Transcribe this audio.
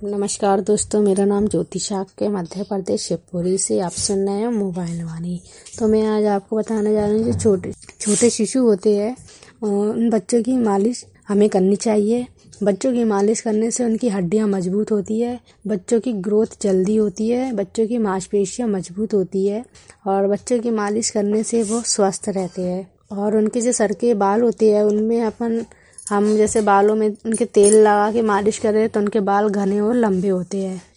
नमस्कार दोस्तों, मेरा नाम ज्योति शाक्य मध्य प्रदेश शिवपुरी से आप सुन रहे हैं मोबाइल वाणी। तो मैं आज आपको बताने जा रही हूँ जो छोटे शिशु होते हैं उन बच्चों की मालिश हमें करनी चाहिए। बच्चों की मालिश करने से उनकी हड्डियाँ मजबूत होती है, बच्चों की ग्रोथ जल्दी होती है, बच्चों की मांसपेशियाँ मजबूत होती है और बच्चों की मालिश करने से वो स्वस्थ रहते हैं। और उनके जो सर के बाल होते हैं उनमें हम जैसे बालों में उनके तेल लगा के मालिश करें तो उनके बाल घने और लंबे होते हैं।